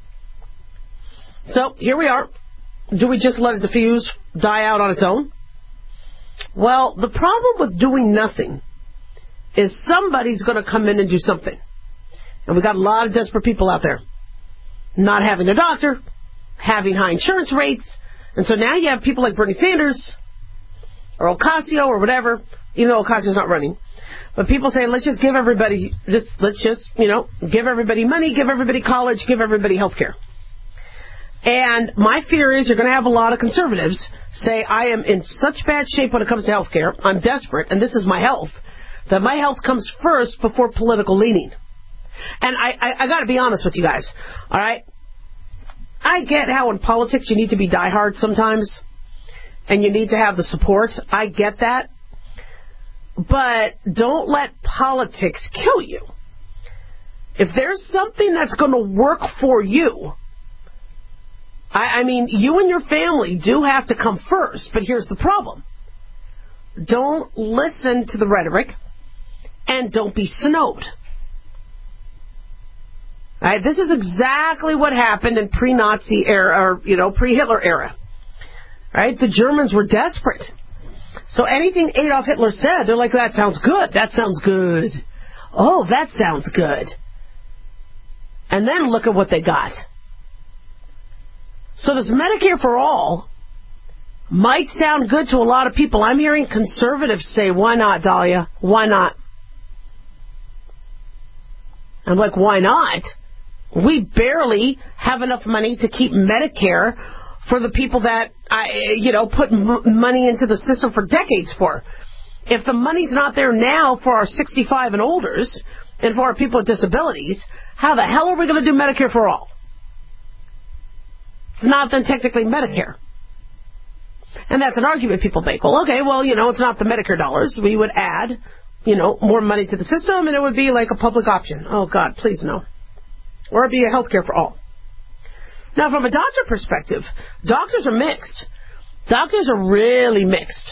So here we are. Do we just let it diffuse, die out on its own? Well, the problem with doing nothing is somebody's going to come in and do something. And we got a lot of desperate people out there. Not having a doctor, having high insurance rates. And so now you have people like Bernie Sanders or Ocasio or whatever, even though Ocasio's not running. But people saying, let's just give everybody, just let's just, you know, give everybody money, give everybody college, give everybody health care. And my fear is you're going to have a lot of conservatives say, I am in such bad shape when it comes to health care, I'm desperate, and this is my health, that my health comes first before political leaning. And I, I, I got to be honest with you guys, all right? I get how in politics you need to be diehard sometimes, and you need to have the support. I get that. But don't let politics kill you. If there's something that's going to work for you, I, I mean, you and your family do have to come first, but here's the problem. Don't listen to the rhetoric, and don't be snowed. All right, this is exactly what happened in pre-Nazi era, or, you know, pre-Hitler era. All right, the Germans were desperate. So anything Adolf Hitler said, they're like, that sounds good, that sounds good. Oh, that sounds good. And then look at what they got. So this Medicare for All might sound good to a lot of people. I'm hearing conservatives say, why not, Dahlia? Why not? I'm like, why not? We barely have enough money to keep Medicare for the people that, I, you know, put m- money into the system for decades for. If the money's not there now for our sixty-five and olders and for our people with disabilities, how the hell are we going to do Medicare for All? It's not then technically Medicare. And that's an argument people make. Well, okay, well, you know, it's not the Medicare dollars. We would add, you know, more money to the system, and it would be like a public option. Oh, God, please no. Or it'd be a health care for all. Now, from a doctor perspective, doctors are mixed. Doctors are really mixed.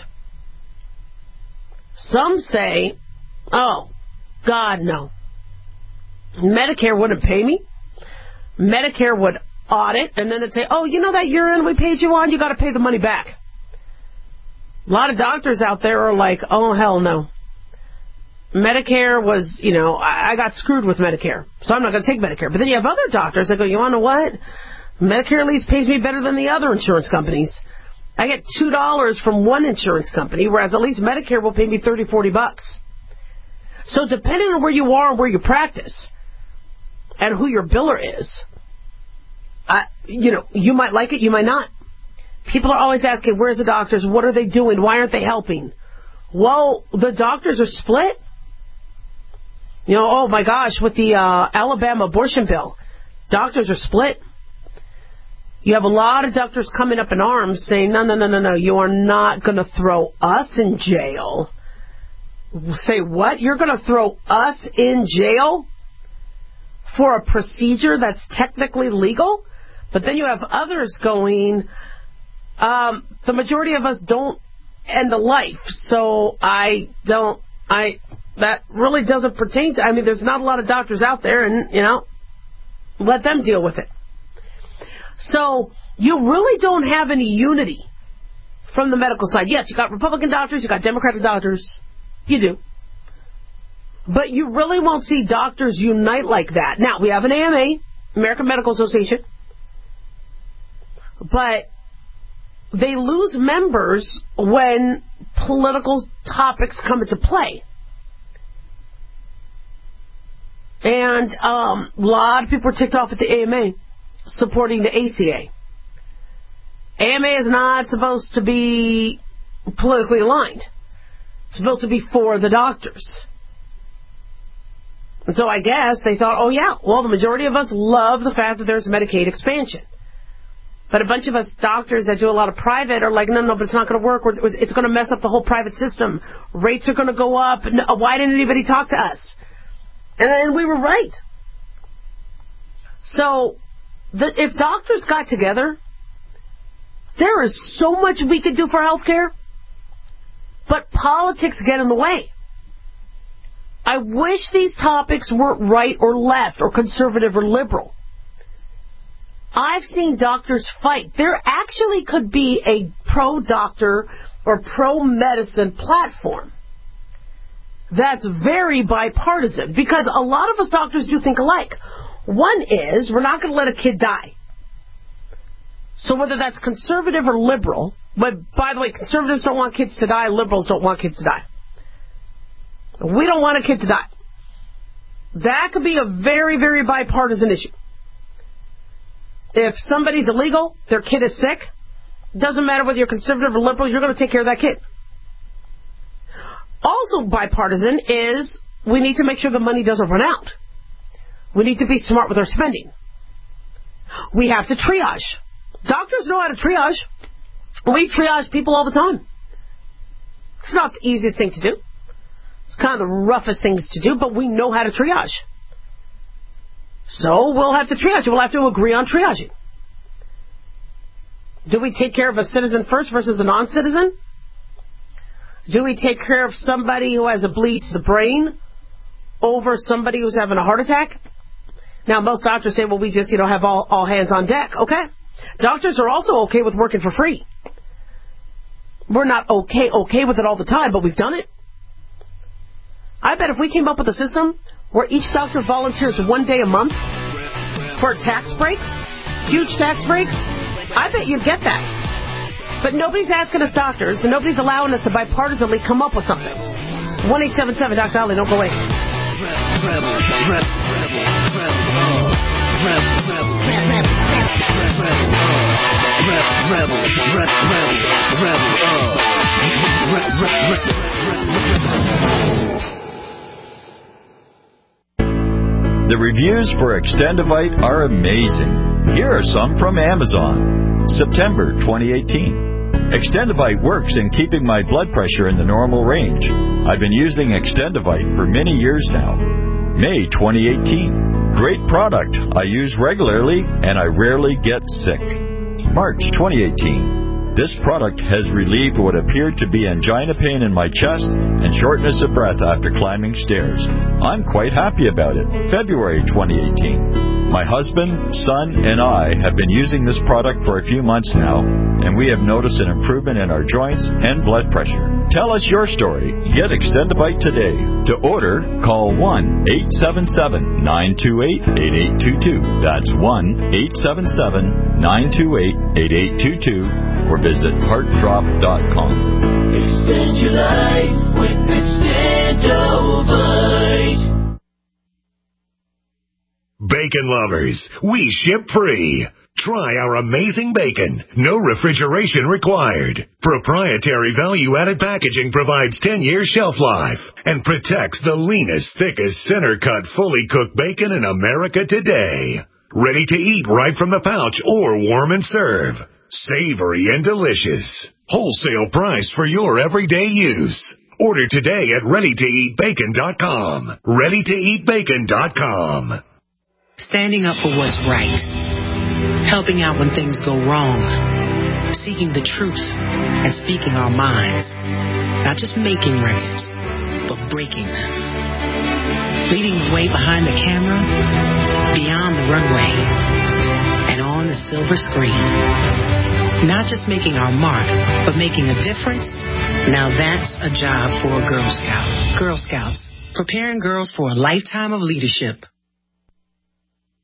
Some say, oh, God, no. Medicare wouldn't pay me. Medicare would audit, and then they'd say, oh, you know that urine we paid you on? You got to pay the money back. A lot of doctors out there are like, oh, hell no. Medicare was, you know, I, I got screwed with Medicare, so I'm not going to take Medicare. But then you have other doctors that go, you want to know what? Medicare at least pays me better than the other insurance companies. I get two dollars from one insurance company, whereas at least Medicare will pay me thirty, forty bucks. So depending on where you are and where you practice and who your biller is, I, you know, you might like it, you might not. People are always asking, where's the doctors? What are they doing? Why aren't they helping? Well, the doctors are split. You know, oh my gosh, with the uh, Alabama abortion bill, doctors are split. You have a lot of doctors coming up in arms saying, no, no, no, no, no, you are not going to throw us in jail. Say what? You're going to throw us in jail for a procedure that's technically legal, but then you have others going, um, the majority of us don't end a life, so I don't, I, that really doesn't pertain to, I mean, there's not a lot of doctors out there, and, you know, let them deal with it. So, you really don't have any unity from the medical side. Yes, you got Republican doctors, you got Democratic doctors, you do. But you really won't see doctors unite like that. Now, we have an A M A, American Medical Association, but they lose members when political topics come into play. And um, a lot of people are ticked off at the A M A supporting the A C A. A M A is not supposed to be politically aligned. It's supposed to be for the doctors. And so I guess they thought, oh yeah, well, the majority of us love the fact that there's Medicaid expansion. But a bunch of us doctors that do a lot of private are like, no, no, but it's not going to work. It's going to mess up the whole private system. Rates are going to go up. Why didn't anybody talk to us? And then we were right. So the, if doctors got together, there is so much we could do for healthcare, but politics get in the way. I wish these topics weren't right or left or conservative or liberal. I've seen doctors fight. There actually could be a pro-doctor or pro-medicine platform that's very bipartisan, because a lot of us doctors do think alike. One is, we're not going to let a kid die. So whether that's conservative or liberal, but by the way, conservatives don't want kids to die, liberals don't want kids to die. We don't want a kid to die. That could be a very, very bipartisan issue. If somebody's illegal, their kid is sick, doesn't matter whether you're conservative or liberal, you're going to take care of that kid. Also bipartisan is we need to make sure the money doesn't run out. We need to be smart with our spending. We have to triage. Doctors know how to triage. We triage people all the time. It's not the easiest thing to do. It's kind of the roughest things to do, but we know how to triage. So we'll have to triage. We'll have to agree on triaging. Do we take care of a citizen first versus a non-citizen? Do we take care of somebody who has a bleed to the brain over somebody who's having a heart attack? Now, most doctors say, well, we just, you know, have all, all hands on deck. Okay. Doctors are also okay with working for free. We're not okay, okay with it all the time, but we've done it. I bet if we came up with a system where each doctor volunteers one day a month for tax breaks, huge tax breaks, I bet you'd get that. But nobody's asking us doctors, and nobody's allowing us to bipartisanly come up with something. one eight seven seven Doctor Dolly, don't go away. The reviews for Extendivite are amazing. Here are some from Amazon. September twenty eighteen. Extendivite works in keeping my blood pressure in the normal range. I've been using Extendivite for many years now. May twenty eighteen. Great product. I use regularly and I rarely get sick. March twenty eighteen. This product has relieved what appeared to be angina pain in my chest and shortness of breath after climbing stairs. I'm quite happy about it. February twenty eighteen. My husband, son, and I have been using this product for a few months now, and we have noticed an improvement in our joints and blood pressure. Tell us your story. Get Extendivite today. To order, call one eight seven seven, nine two eight, eight eight two two. That's one eight seven seven, nine two eight, eight eight two two, or visit heart drop dot com. Extend your life with Extendivite. Bacon lovers, we ship free. Try our amazing bacon. No refrigeration required. Proprietary value-added packaging provides ten years shelf life and protects the leanest, thickest, center-cut, fully cooked bacon in America today. Ready to eat right from the pouch or warm and serve. Savory and delicious. Wholesale price for your everyday use. Order today at ready to eat bacon dot com. ready to eat bacon dot com. standing up for what's right, helping out when things go wrong, seeking the truth and speaking our minds, not just making records, but breaking them, leading the way behind the camera, beyond the runway, and on the silver screen. Not just making our mark, but making a difference. Now that's a job for a Girl Scout. Girl Scouts, preparing girls for a lifetime of leadership.